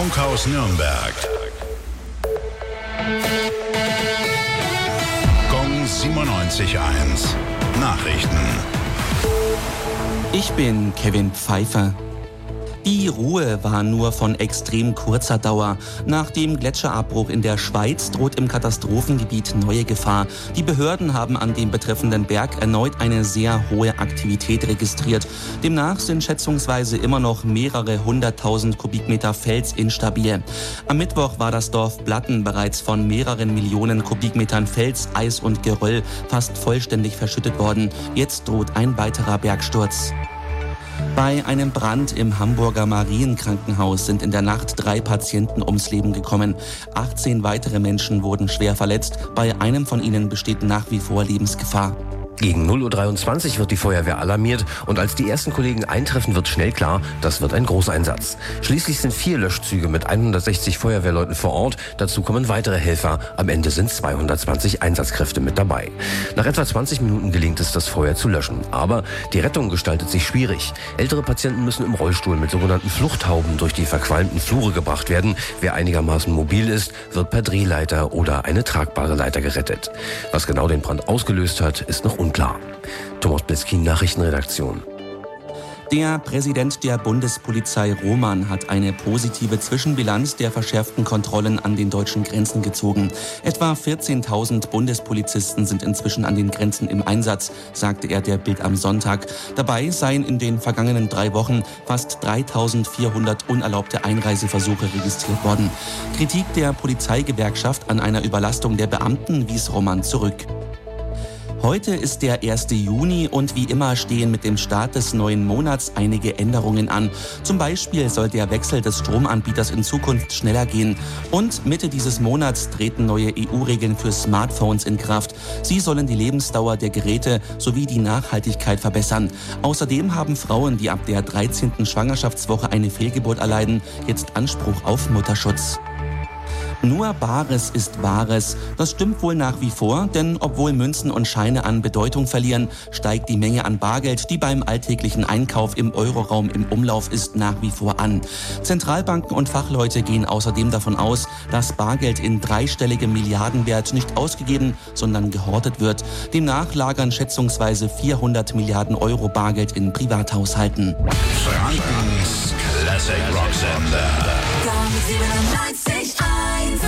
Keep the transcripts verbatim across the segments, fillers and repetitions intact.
Funkhaus Nürnberg. Gong siebenundneunzig Komma eins. Nachrichten. Ich bin Kevin Pfeiffer. Die Ruhe war nur von extrem kurzer Dauer. Nach dem Gletscherabbruch in der Schweiz droht im Katastrophengebiet neue Gefahr. Die Behörden haben an dem betreffenden Berg erneut eine sehr hohe Aktivität registriert. Demnach sind schätzungsweise immer noch mehrere hunderttausend Kubikmeter Fels instabil. Am Mittwoch war das Dorf Blatten bereits von mehreren Millionen Kubikmetern Fels, Eis und Geröll fast vollständig verschüttet worden. Jetzt droht ein weiterer Bergsturz. Bei einem Brand im Hamburger Marienkrankenhaus sind in der Nacht drei Patienten ums Leben gekommen. achtzehn weitere Menschen wurden schwer verletzt. Bei einem von ihnen besteht nach wie vor Lebensgefahr. Gegen null Uhr dreiundzwanzig wird die Feuerwehr alarmiert und als die ersten Kollegen eintreffen, wird schnell klar, das wird ein Großeinsatz. Schließlich sind vier Löschzüge mit hundertsechzig Feuerwehrleuten vor Ort, dazu kommen weitere Helfer. Am Ende sind zweihundertzwanzig Einsatzkräfte mit dabei. Nach etwa zwanzig Minuten gelingt es, das Feuer zu löschen. Aber die Rettung gestaltet sich schwierig. Ältere Patienten müssen im Rollstuhl mit sogenannten Fluchthauben durch die verqualmten Flure gebracht werden. Wer einigermaßen mobil ist, wird per Drehleiter oder eine tragbare Leiter gerettet. Was genau den Brand ausgelöst hat, ist noch unklar. Klar. Thomas Bliskin, Nachrichtenredaktion. Der Präsident der Bundespolizei Roman hat eine positive Zwischenbilanz der verschärften Kontrollen an den deutschen Grenzen gezogen. Etwa vierzehntausend Bundespolizisten sind inzwischen an den Grenzen im Einsatz, sagte er der Bild am Sonntag. Dabei seien in den vergangenen drei Wochen fast dreitausendvierhundert unerlaubte Einreiseversuche registriert worden. Kritik der Polizeigewerkschaft an einer Überlastung der Beamten wies Roman zurück. Heute ist der erste Juni und wie immer stehen mit dem Start des neuen Monats einige Änderungen an. Zum Beispiel soll der Wechsel des Stromanbieters in Zukunft schneller gehen. Und Mitte dieses Monats treten neue E U-Regeln für Smartphones in Kraft. Sie sollen die Lebensdauer der Geräte sowie die Nachhaltigkeit verbessern. Außerdem haben Frauen, die ab der dreizehnten Schwangerschaftswoche eine Fehlgeburt erleiden, jetzt Anspruch auf Mutterschutz. Nur Bares ist Wahres. Das stimmt wohl nach wie vor, denn obwohl Münzen und Scheine an Bedeutung verlieren, steigt die Menge an Bargeld, die beim alltäglichen Einkauf im Euroraum im Umlauf ist, nach wie vor an. Zentralbanken und Fachleute gehen außerdem davon aus, dass Bargeld in dreistelligem Milliardenwert nicht ausgegeben, sondern gehortet wird. Demnach lagern schätzungsweise vierhundert Milliarden Euro Bargeld in Privathaushalten. Frankens Classic Rock Sender. Gong siebenundneunzig Komma eins.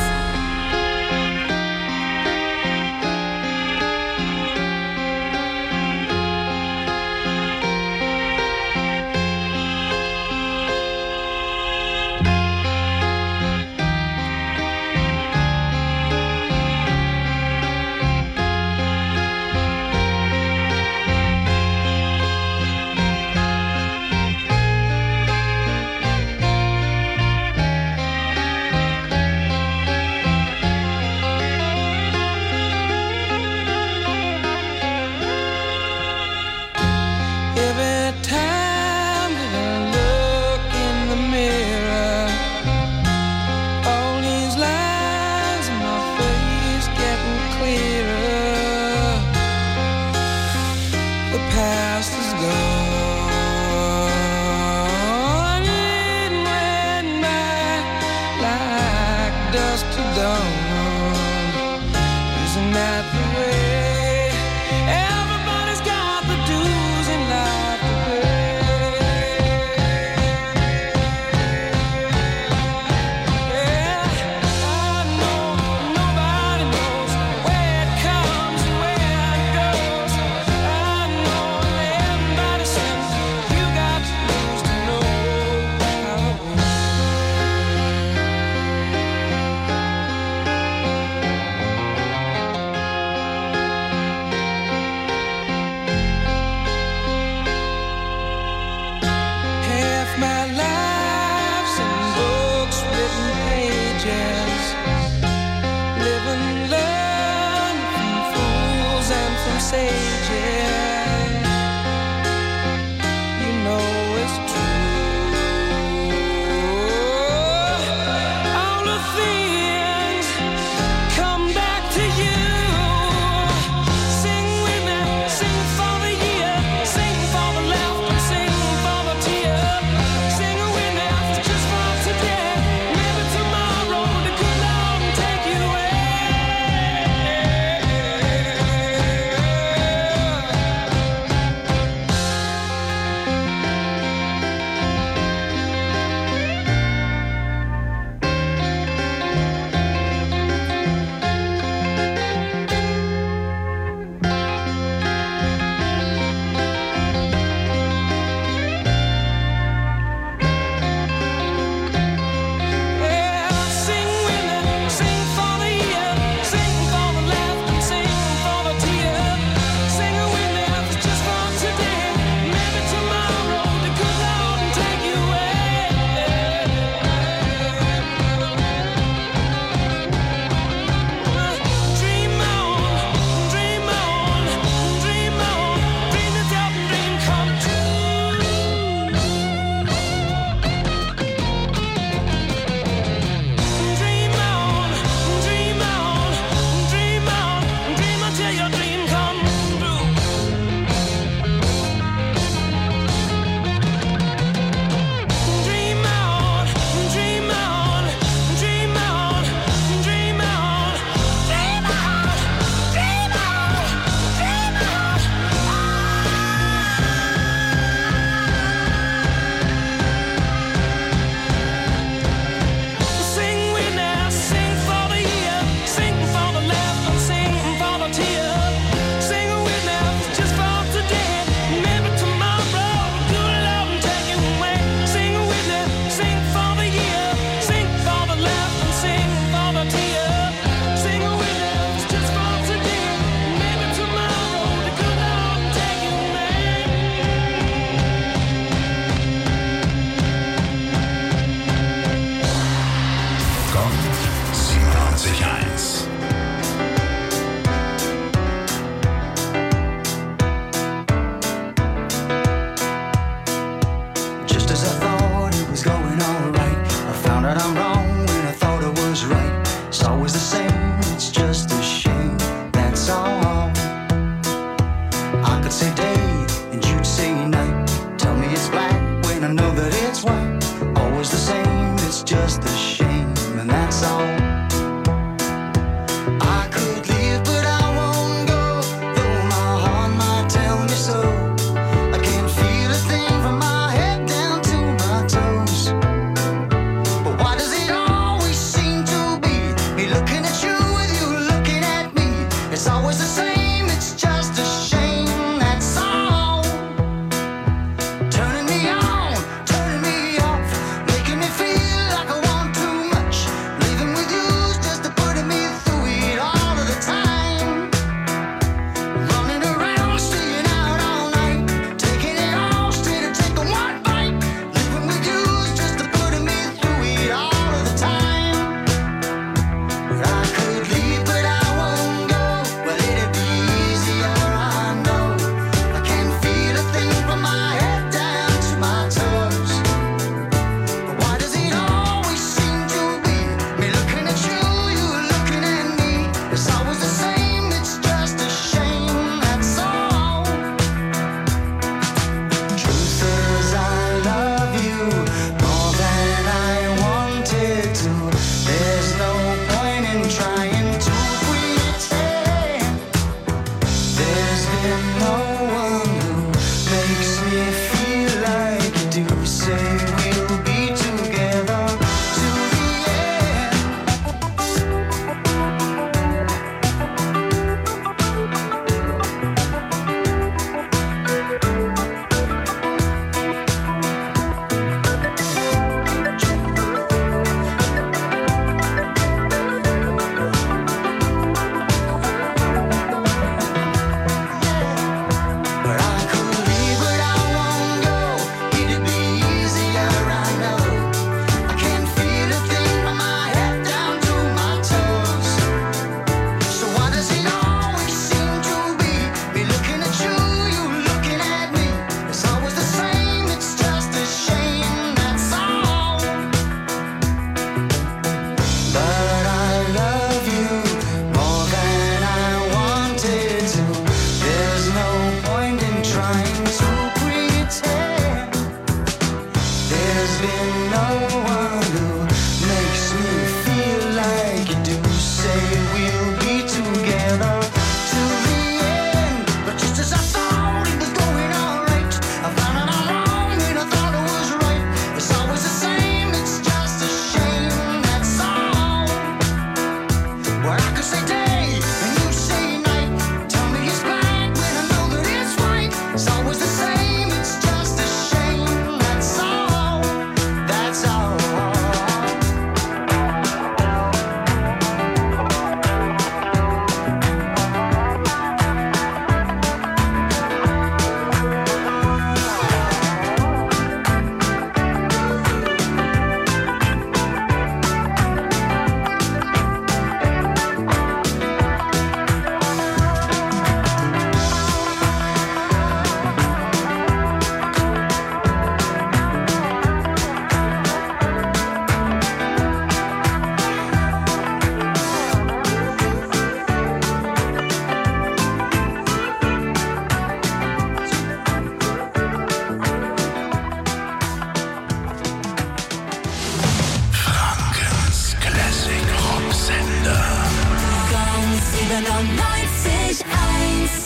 siebenundneunzig eins.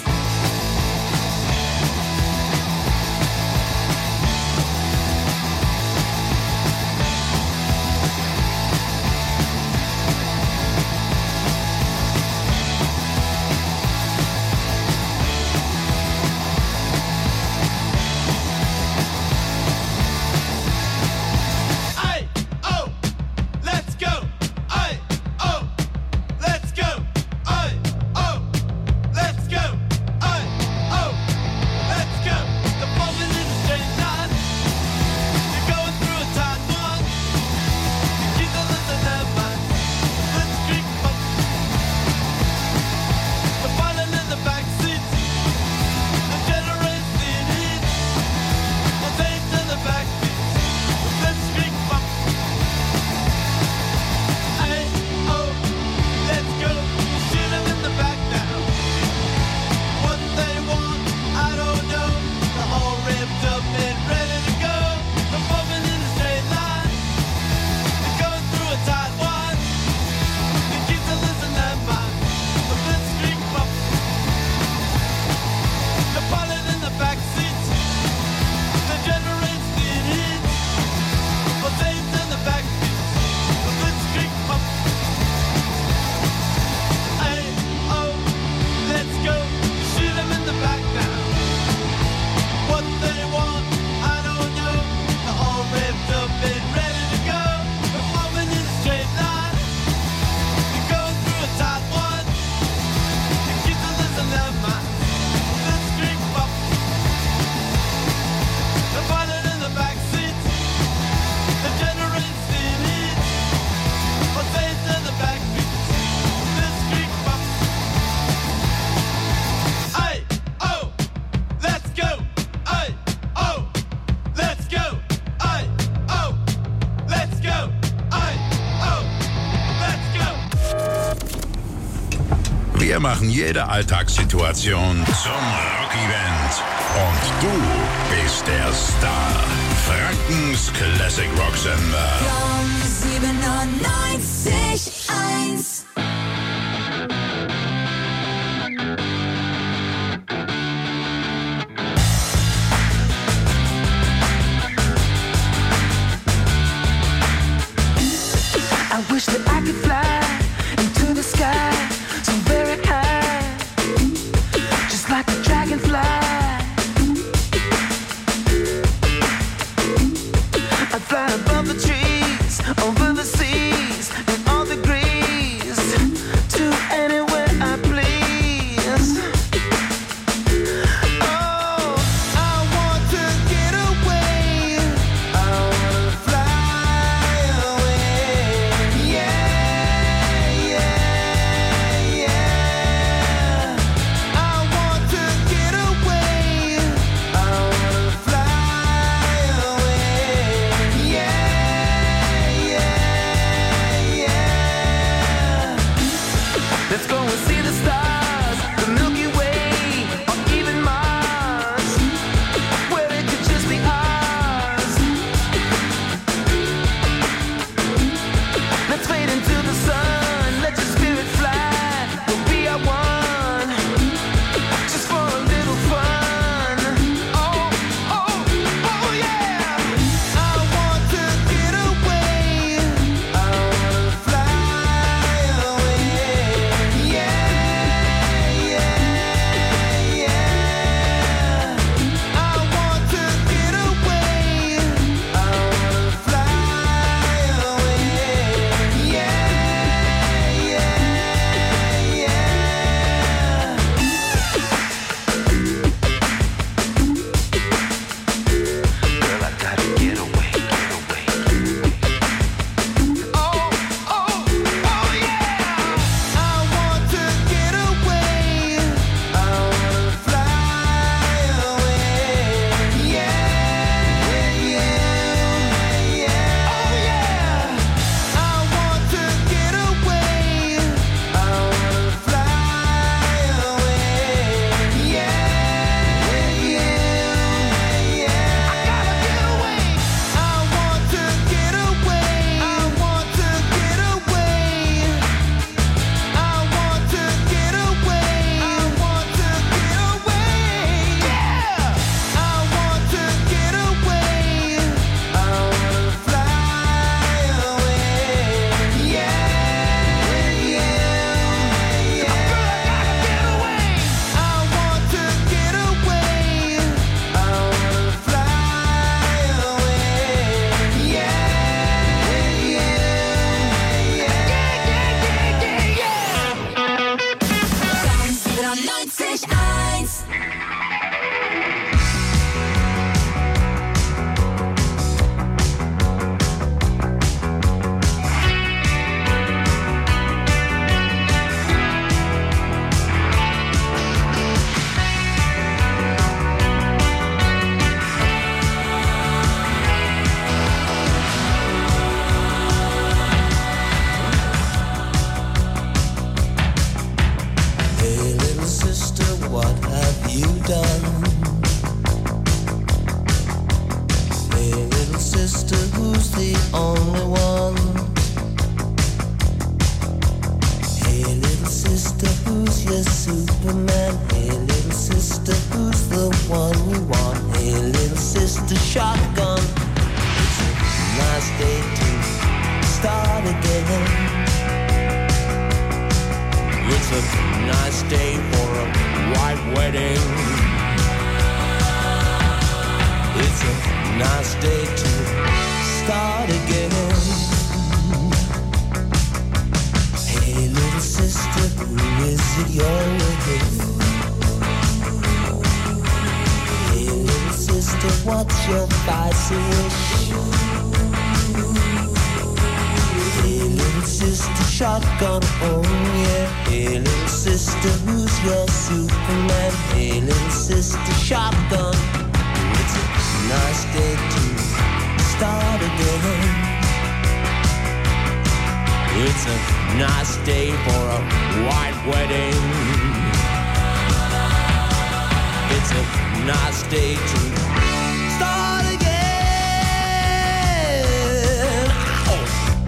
Wir machen jede Alltagssituation zum Rock-Event. Und du bist der Star. Frankens Classic Rock Sender. siebenundneunzig eins. I wish that I could fly into the sky so very high, just like a dragonfly. I'd fly above the trees, over the seas, in all degrees, to anywhere I please. Oh, I want to get away. I wanna fly away. Yeah, yeah, yeah. I want to get away. I wanna fly away. Yeah, only one. Hey little sister, who's your Superman? Hey little sister, who's the one you want? Hey little sister, shotgun. It's a nice day to start again. It's a nice day for a white wedding. It's a nice day to start again. Hey little sister, who is it you're with? Hey little sister, what's your vice wish? Hey little sister, shotgun, oh yeah. Hey little sister, who's your Superman? Hey little sister, shotgun. It's a nice day to start again. It's a nice day for a white wedding. It's a nice day to start again. Oh.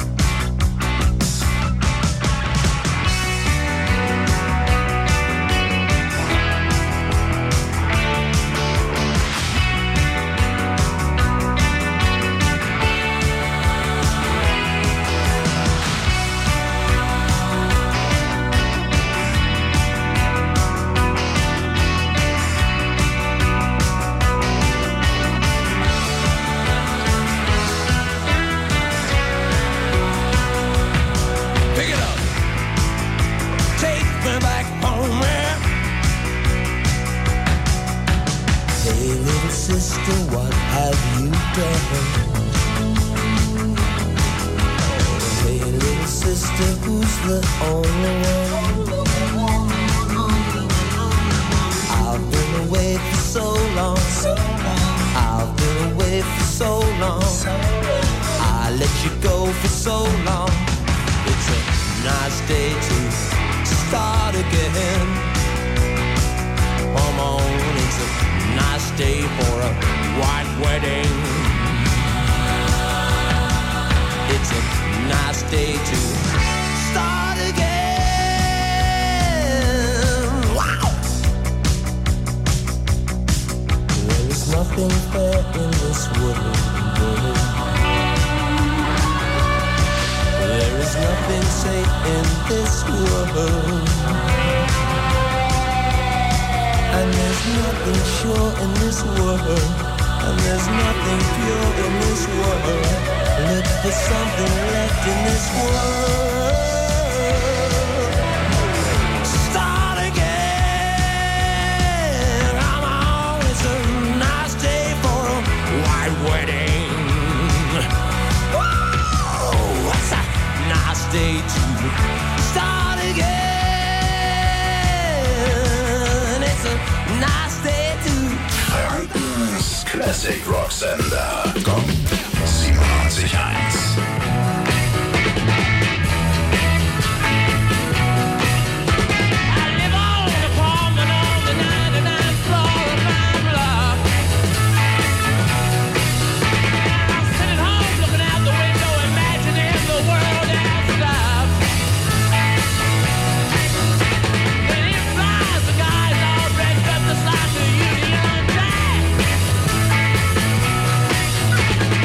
Sister, what have you done? Hey little sister, who's the only one? I've been away for so long. I've been away for so long. I let you go for so long. It's a nice day to start again. Come on, it's a nice day for a white wedding. It's a nice day to start again. Wow! There is nothing fair in this world. There is nothing safe in this world. And there's nothing sure in this world. And there's nothing pure in this world. Look for something left in this world. Start again. Come on, it's a nice day for a white wedding. Whoa, it's a nice day to start again. Nice day to Frankens Classic Rock Sender. Komm, siebenundneunzig Komma eins. like the Union Jack.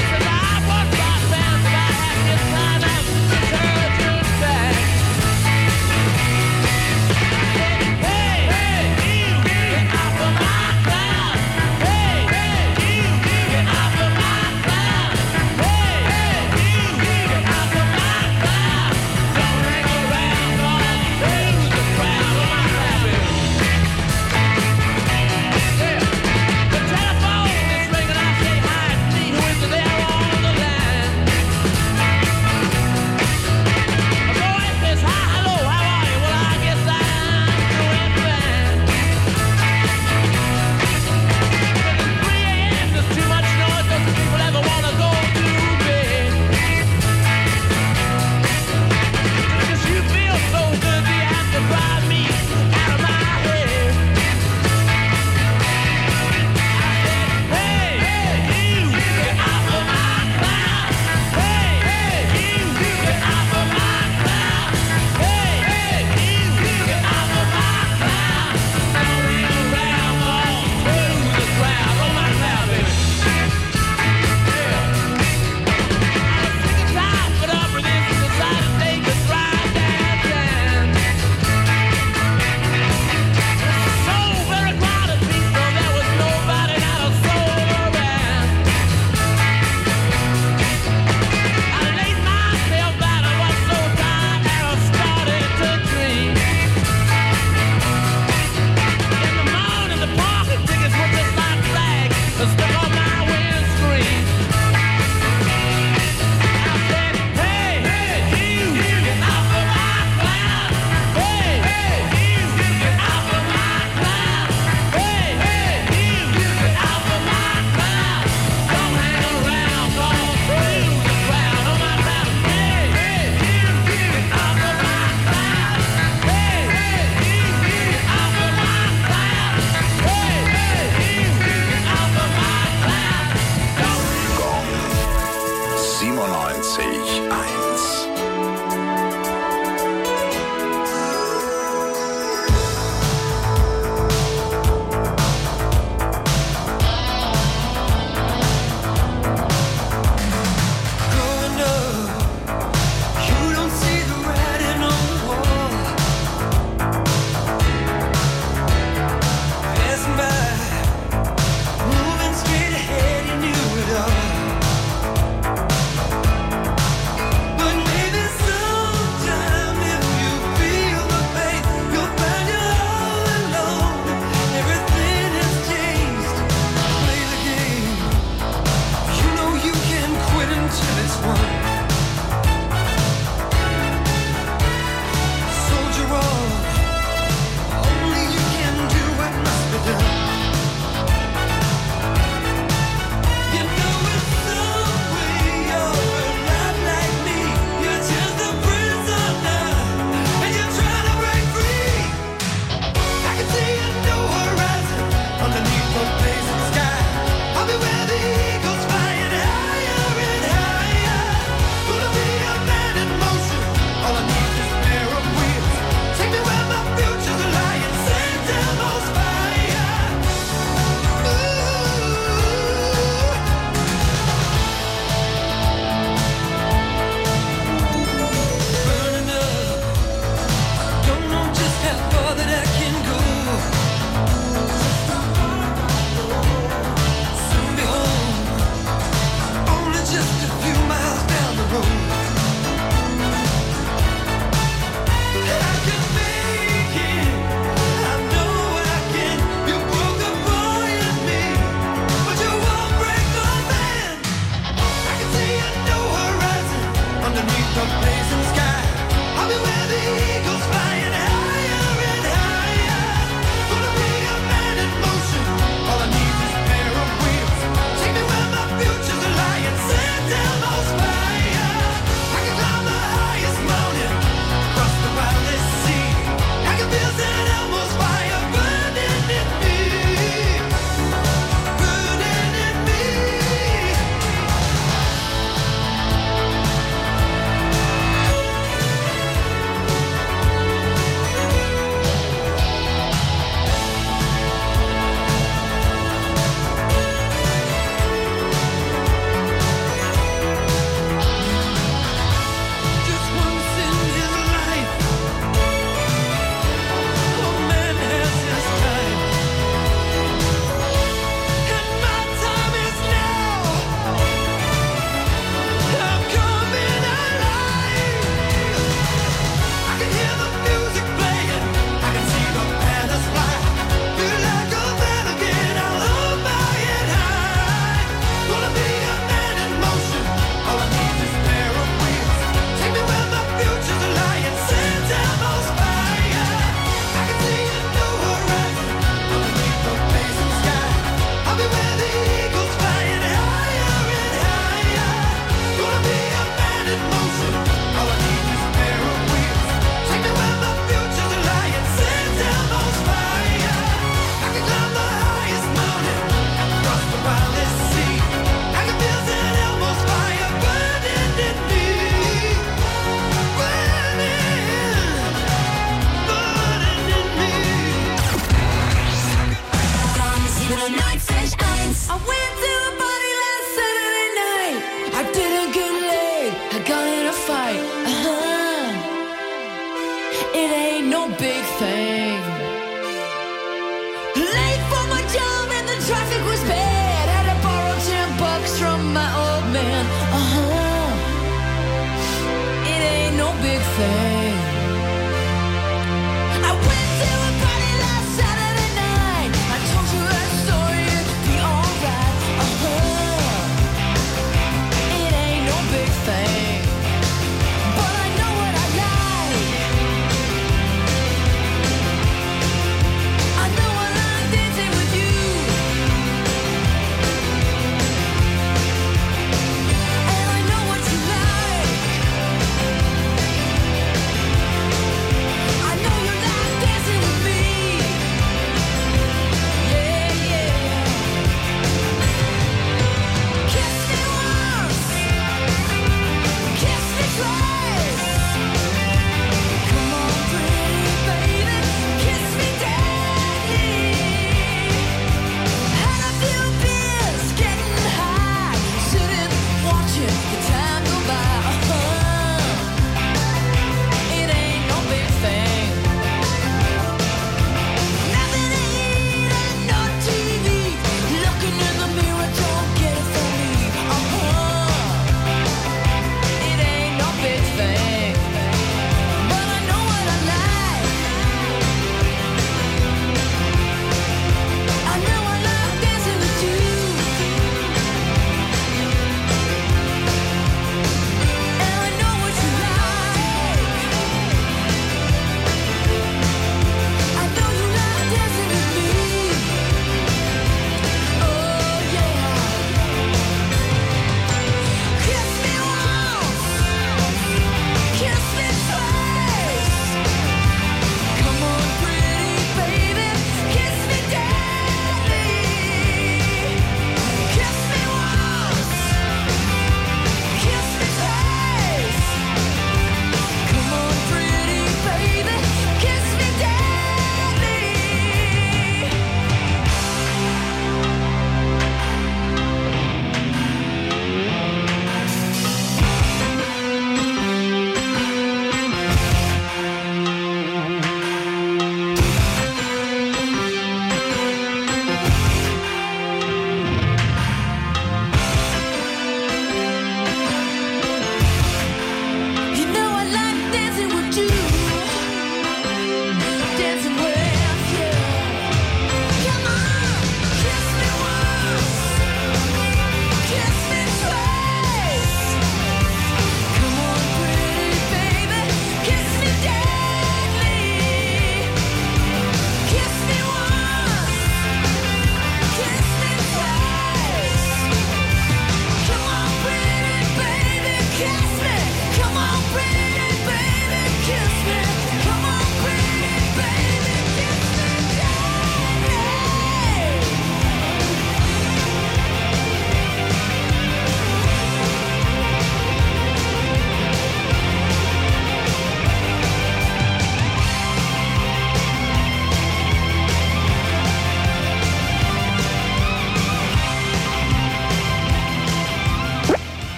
eins.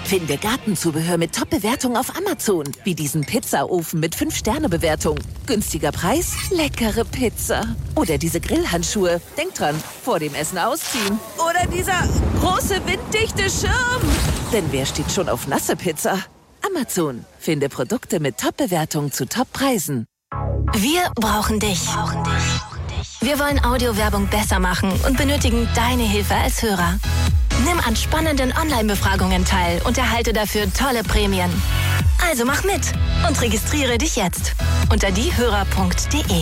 Finde Gartenzubehör mit Top-Bewertung auf Amazon. Wie diesen Pizzaofen mit fünf Sterne Bewertung. Günstiger Preis, leckere Pizza. Oder diese Grillhandschuhe. Denk dran, vor dem Essen ausziehen. Oder dieser große winddichte Schirm. Denn wer steht schon auf nasse Pizza? Amazon. Finde Produkte mit Top-Bewertung zu Top-Preisen. Wir brauchen dich. Wir wollen Audiowerbung besser machen und benötigen deine Hilfe als Hörer. Nimm an spannenden Online-Befragungen teil und erhalte dafür tolle Prämien. Also mach mit und registriere dich jetzt unter diehörer punkt de.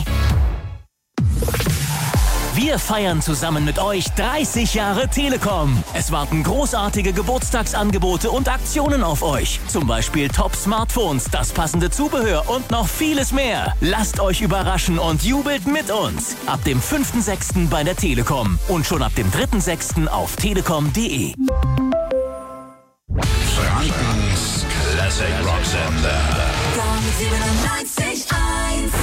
Wir feiern zusammen mit euch dreißig Jahre Telekom. Es warten großartige Geburtstagsangebote und Aktionen auf euch. Zum Beispiel Top-Smartphones, das passende Zubehör und noch vieles mehr. Lasst euch überraschen und jubelt mit uns. Ab dem fünften sechsten bei der Telekom und schon ab dem dritten sechsten auf telekom punkt de. Frankens Classic Rock Sender. siebenundneunzig Komma eins.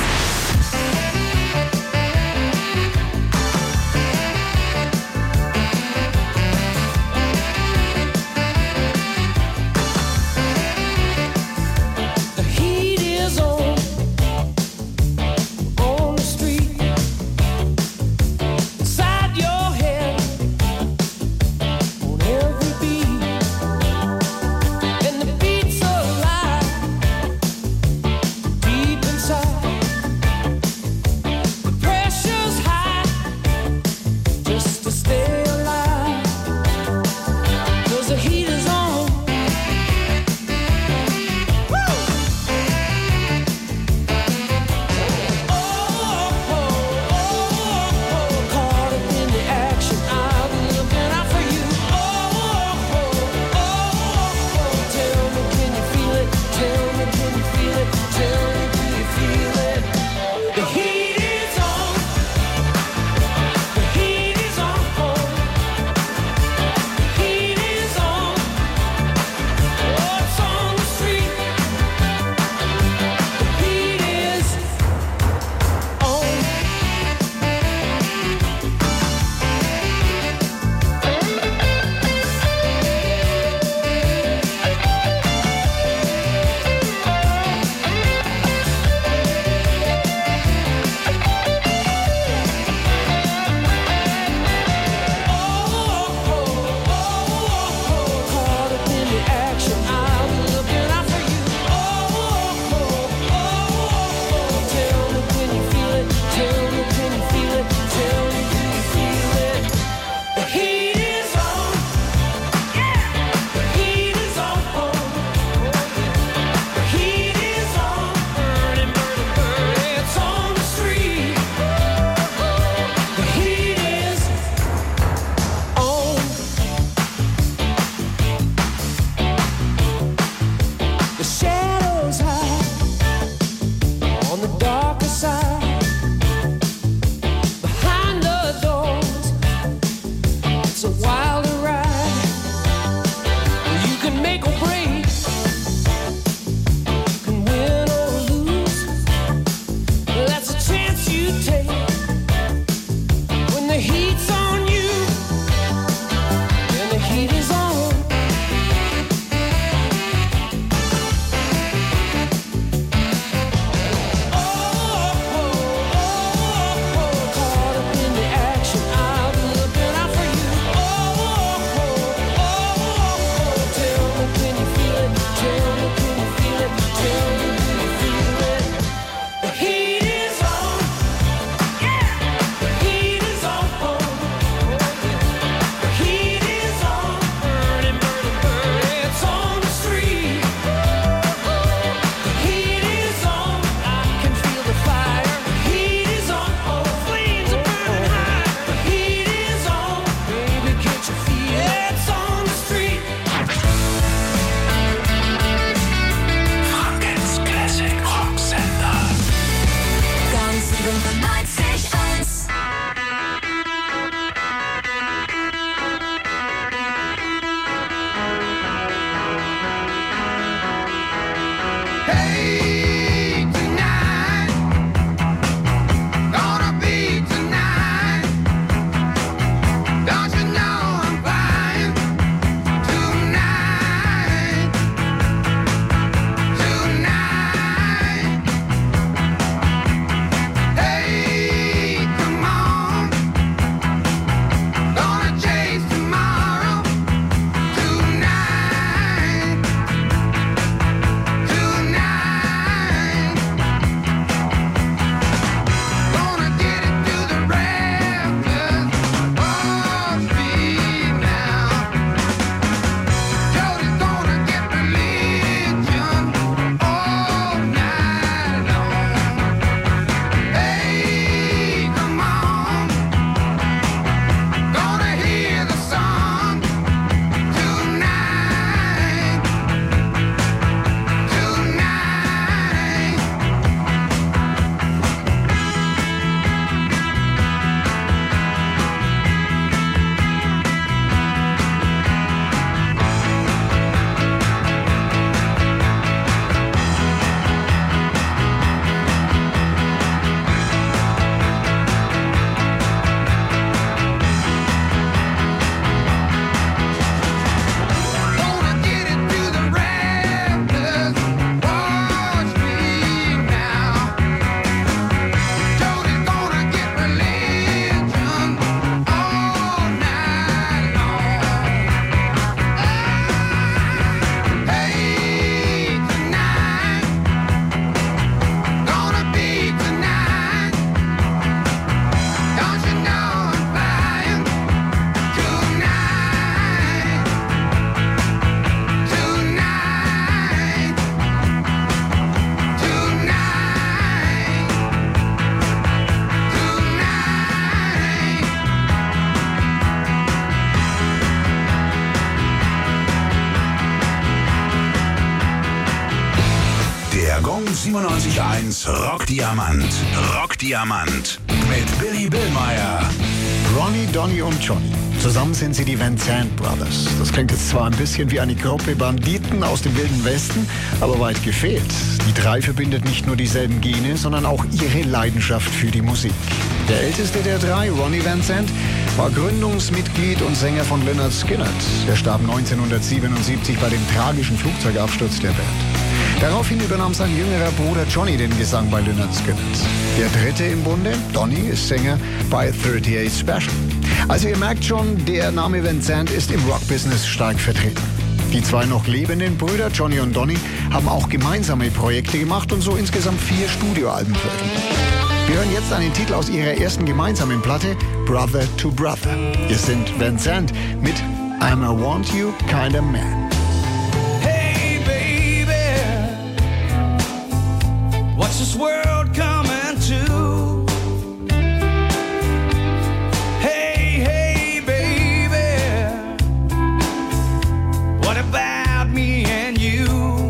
Deep Um siebenundneunzig Komma eins Rockdiamant. Rockdiamant. Mit Billy Billmeyer. Ronnie, Donnie und Johnny. Zusammen sind sie die Van Zandt Brothers. Das klingt jetzt zwar ein bisschen wie eine Gruppe Banditen aus dem Wilden Westen, aber weit gefehlt. Die drei verbindet nicht nur dieselben Gene, sondern auch ihre Leidenschaft für die Musik. Der älteste der drei, Ronnie Van Zandt, war Gründungsmitglied und Sänger von Lynyrd Skynyrd. Er starb neunzehnhundertsiebenundsiebzig bei dem tragischen Flugzeugabsturz der Band. Daraufhin übernahm sein jüngerer Bruder Johnny den Gesang bei Lynyrd Skynyrd. Der dritte im Bunde, Donnie, ist Sänger bei thirty-eight Special. Also ihr merkt schon, der Name Van Zandt ist im Rock-Business stark vertreten. Die zwei noch lebenden Brüder, Johnny und Donnie, haben auch gemeinsame Projekte gemacht und so insgesamt vier Studioalben veröffentlicht. Wir hören jetzt einen Titel aus ihrer ersten gemeinsamen Platte, Brother to Brother. Hier sind Van Zandt mit I'm a Want You Kinda Man. Hey baby, what's this world coming to? Hey, hey baby, what about me and you?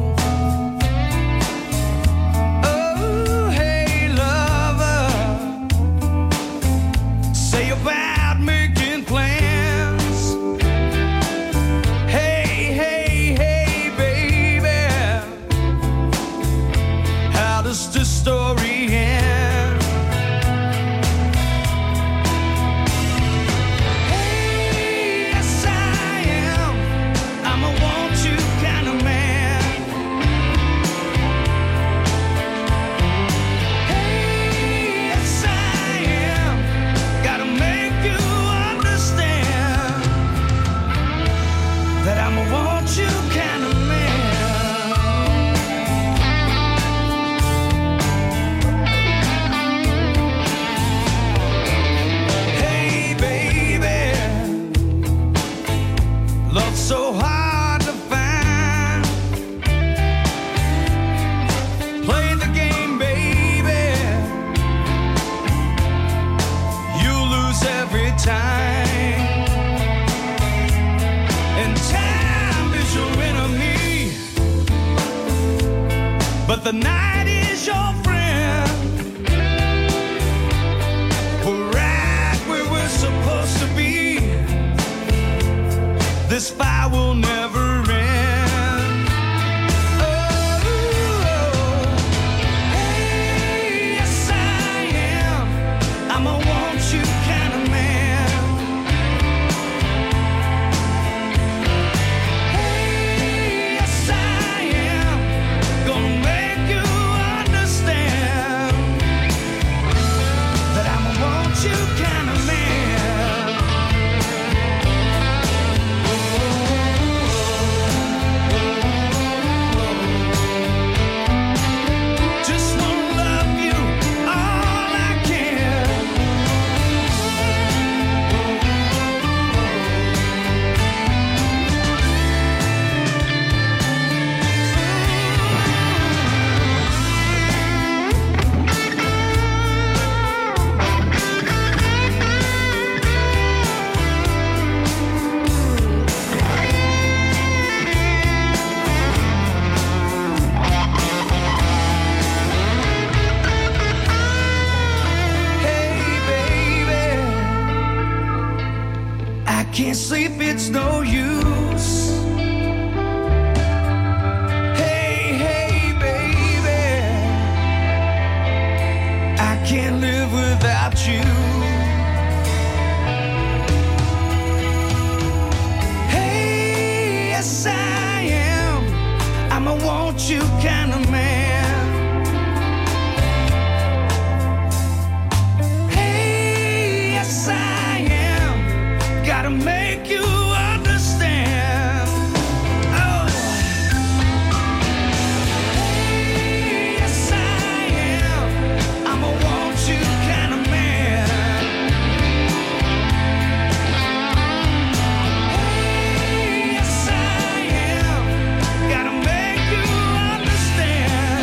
Oh, hey lover, say about making plans. Hey, hey, hey baby, how does this story end? Hey, yes I am, I'm a want you kind of man. Hey, yes I am, gotta make you understand that I'm a want you kind of man. Hey baby, love's so hard to find. Play the game, baby, you lose every time. And time is your enemy, but the night is your friend. We're right where we're supposed to be. This fight will never end. Oh, hey, yes I am, I'm a want you kind of man. Hey, yes I am, gonna make you understand that I'm a want you kind of man. Just wanna love you all I can. Hey baby, I can't sleep, it's no use. Hey, hey baby, I can't live without you. Hey, yes I am, I'm a want you kind of man. Hey, yes I am, gotta make you understand. Oh, hey, yes I am, I'm a want you kind of man. Hey, yes I am, gotta make you understand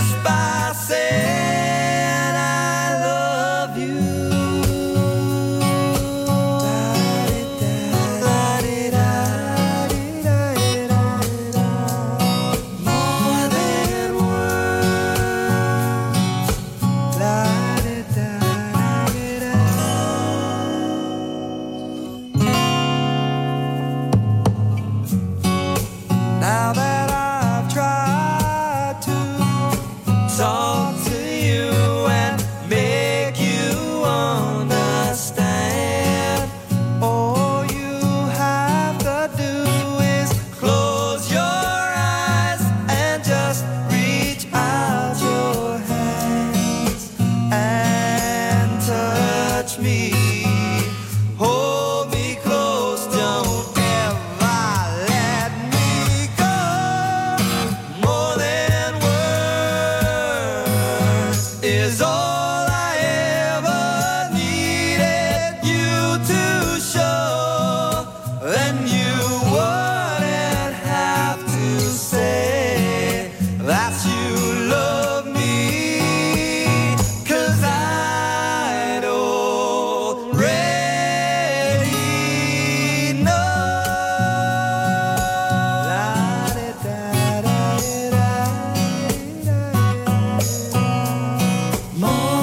just by saying I love you. More than now that I've tried to talk to you and make you understand, all you have to do is close your eyes and just reach out your hands and touch me. Hold me close, don't ever let me go. More than words is all I ever needed you to show. Then you wouldn't have to say that you love me, 'cause I'd already know. More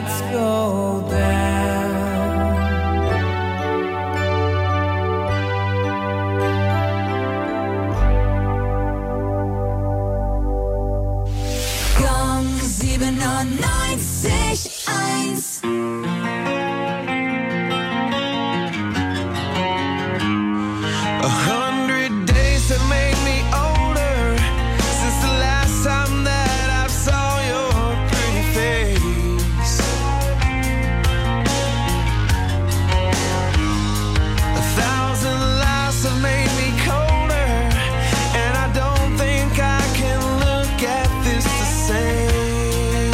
lights go down. Gong siebenundneunzig eins. A hundred days have made me older since the last time that I saw your pretty face. A thousand lives have made me colder, and I don't think I can look at this the same.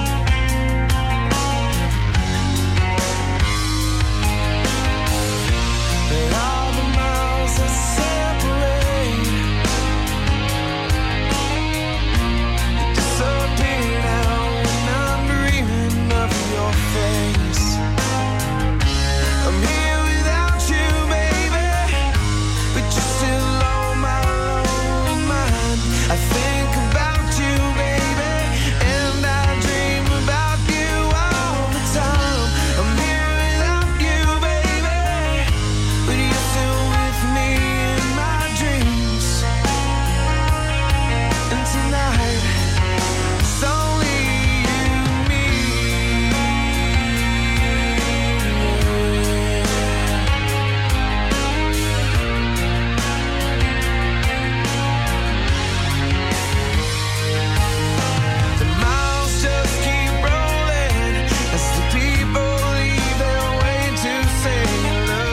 But all the miles that separate disappear now when I'm dreaming of your face. I'm here without you, baby, but you're still on my lonely mind. I think about you, baby, and I dream about you all the time. I'm here without you, baby, but you're still with me in my dreams. And tonight, it's only you and me. The miles just keep rolling as the people leave their way to say hello.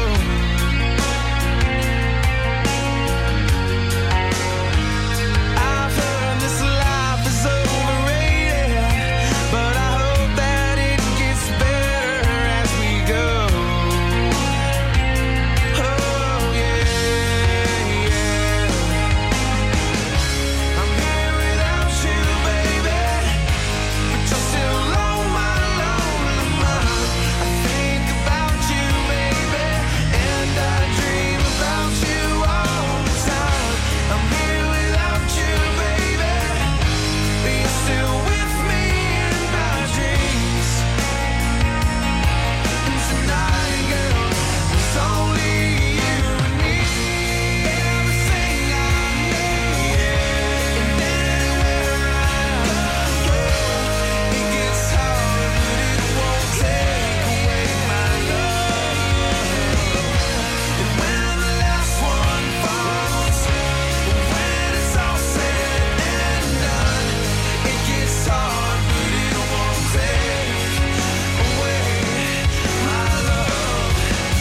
I've heard this life is overrated, but I hope that it gets better as we go. Oh yeah, yeah. I'm here without you, baby, but you're still on my lonely mind. I think about you, baby, and I dream about you all the time. I'm here without you, baby, but you're still with me in my dreams. And tonight, girl, it's only you and me. Everything I need, and anywhere I go, it gets hard, but it won't take away my love. And when the last one falls, when it's all said and done, it gets hard, but it won't take away my love.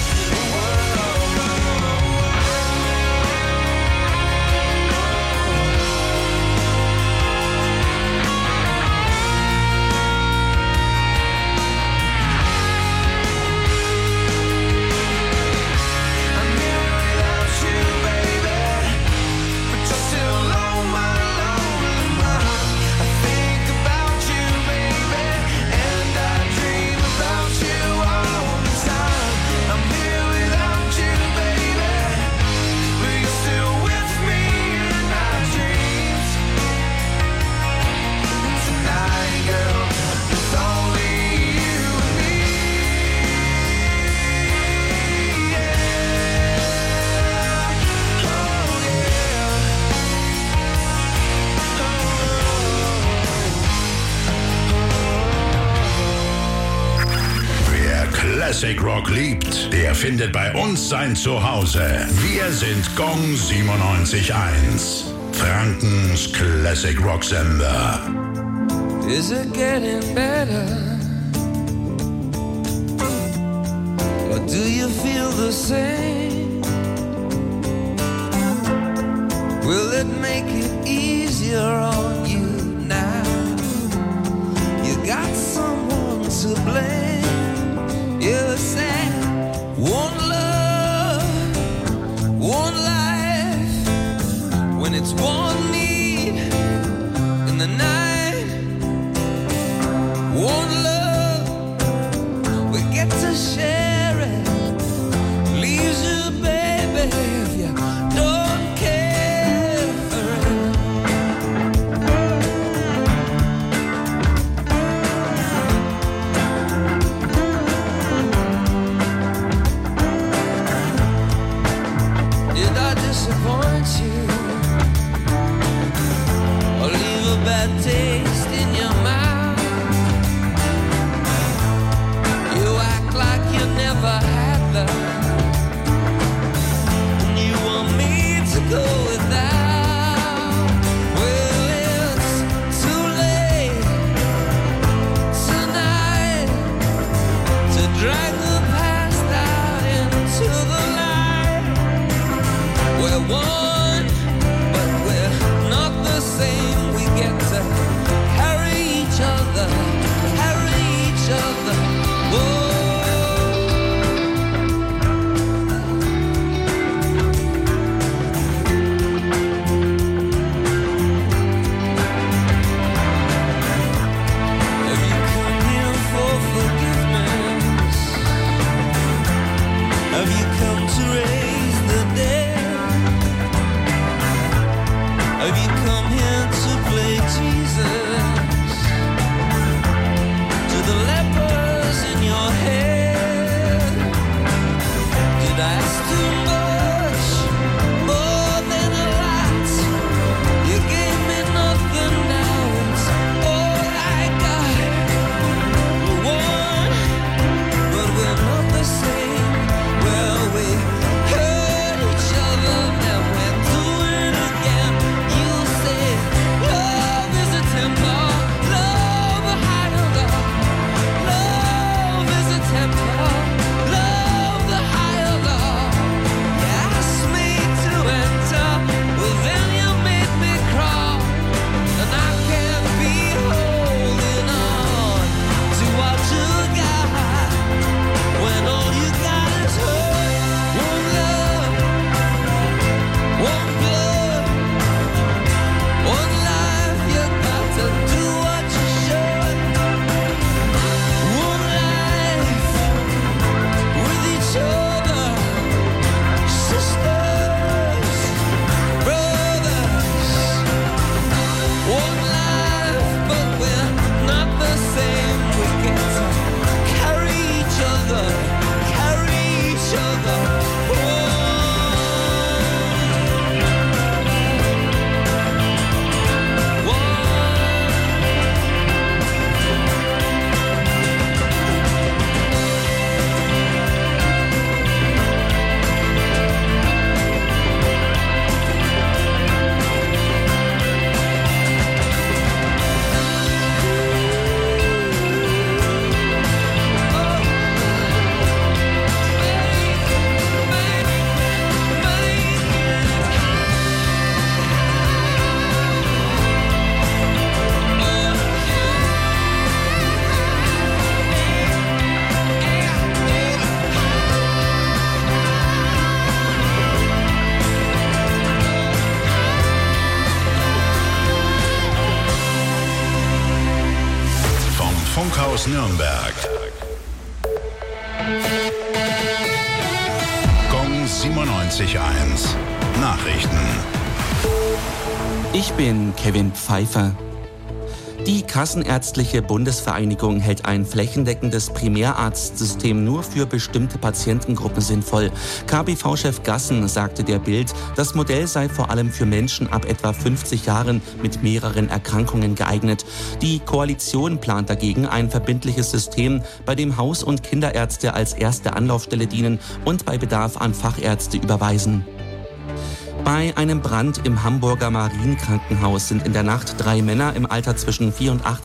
I'm here without you, baby, but you're still on my lonely mind. I think about you, baby, and I dream about you all the time. I'm here without you, baby, but you're still with me in my dreams. And tonight, girl, it's only you and me. Yeah. Oh Wer Classic Rock liebt, der findet bei uns sein Zuhause. Wir sind Gong siebenundneunzig eins. Frankens Classic Rock Sender. Is it getting better? Or do you feel the same? Will it make it easier on you now? You got someone to blame. You said one love, one life. When it's one need in the night, one love, we get to share it. Leaves you, baby, if you don't care for it. taste in your mouth. You act like you never had love, and you want me to go without. Well, it's too late tonight to drag the past out into the light. We're one, but we're not the same. We get to carry each other, carry each other. Whoa. Have you come here for forgiveness? Have you come to raise the dead? Have you come here to play Jesus? To the lepers in your head? Did I ask too much? More than a lot. You gave me nothing, now it's all I got. We're one, but we're not the same. Well, we hurt each other, now we're doing it again. You say love is a temper, love a higher love. Love is a temper, love the higher love. You asked me to enter, well then you made me crawl, and I can't be holding on to what you got when all you got is hurt. One love, one blood, one life. You got to do what you should. One life with each other, sisters, brothers. One life, but we're not the same. We get to carry each other, carry each other. One, one. Vom Funkhaus Nürnberg. Gong siebenundneunzig Komma eins. Nachrichten. Ich bin Kevin Pfeiffer. Die Kassenärztliche Bundesvereinigung hält ein flächendeckendes Primärarztsystem nur für bestimmte Patientengruppen sinnvoll. K B V-Chef Gassen sagte der Bild, das Modell sei vor allem für Menschen ab etwa fünfzig Jahren mit mehreren Erkrankungen geeignet. Die Koalition plant dagegen ein verbindliches System, bei dem Haus- und Kinderärzte als erste Anlaufstelle dienen und bei Bedarf an Fachärzte überweisen. Bei einem Brand im Hamburger Marienkrankenhaus sind in der Nacht drei Männer im Alter zwischen vierundachtzig